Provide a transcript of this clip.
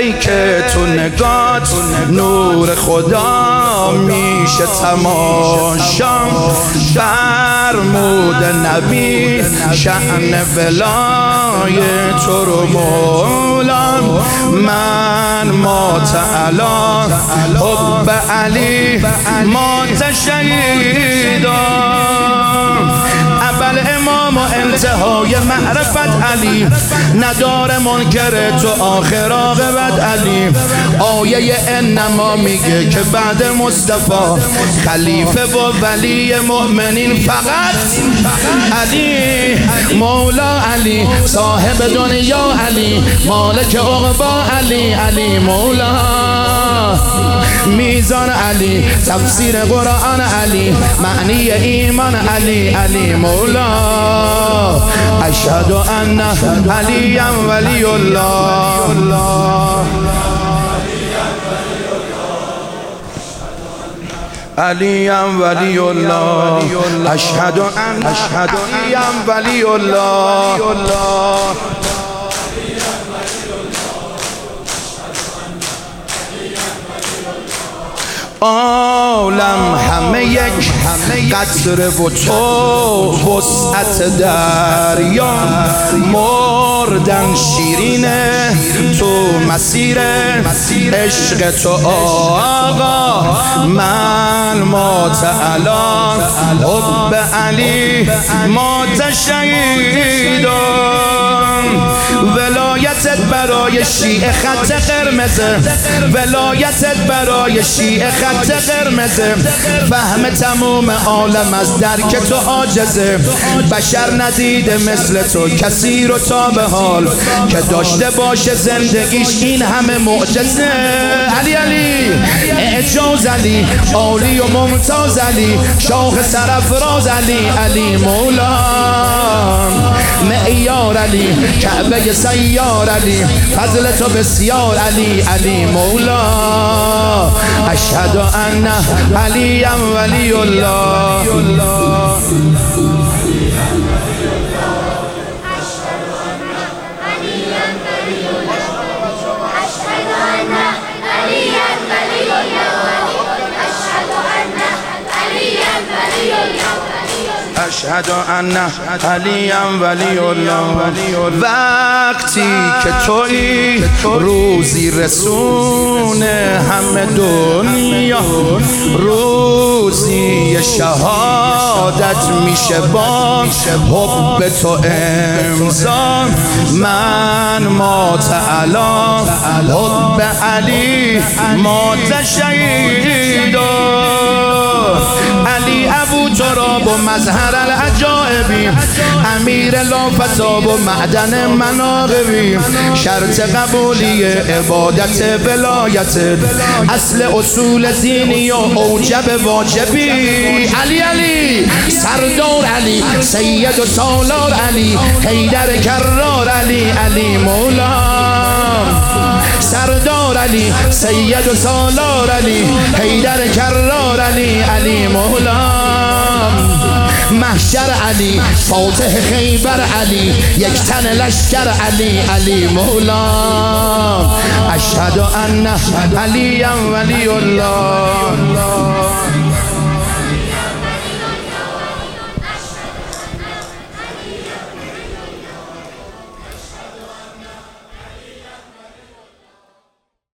ای که تو نگات نور خدا میشه تماشا. فرمود نبی شأن ولای تو رو مولا، من مات علی حب علی مات شهیدان. اول امام و انتهای معرفت علی، نداره منکر تو آخر عاقبت علی. آیه انما میگه که بعد مصطفی خلیفه و ولی مؤمنین فقط علی. مولا علی صاحب دنیا علی، مالک عقبا علی. علی مولا میزان علی، تفسیر قرآن علی، معنی ایمان علی. علی مولا اشهد ان علی ولی الله. علی ولی الله، اشهد ان علی ولی الله. عالم همه یک قطره و تو وسعت دریا، مردن شیرینه تو مسیر عشق تو آقا. من مات علی حب علی مات شهیدان. ولایتت برای شیعه خط قرمزه، ولایتت برای شیعه خط قرمزه. فهم تموم عالم از درک تو عاجزه، بشر ندیده مثل تو کسی رو تا به حال که داشته باشه زندگیش این همه معجزه. علی علی اعجاز علی، عالی و ممتاز علی، شاخ سرافراز علی. علی مولا معیار علی، کعبه سیار علی، فضل تو بسیار علی. علی مولا اشهد ان علی ولی الله. اشهد ان علی ولی الله. وقتی که تویی روزی رسون همه دنیا، روزی شهادت میشه با حب تو امضا. من مات علی حب علی مات شهیدان. علی ابو تراب و مظهر العجائبی، امیر لافتاب و معدن مناقبی، شرط قبولی عبادت ولایت، اصل اصول دینی و اوجب واجبی. علی علی سردار علی، سید و سالار علی، حیدر کرار علی. علی مولا سردار علی، سید و سالار علی، حیدر کرار علی. علی مولا محشر علی، فاتح خیبر علی، یک تن لشکر علی. علی مولا اشهد ان علی ولی الله.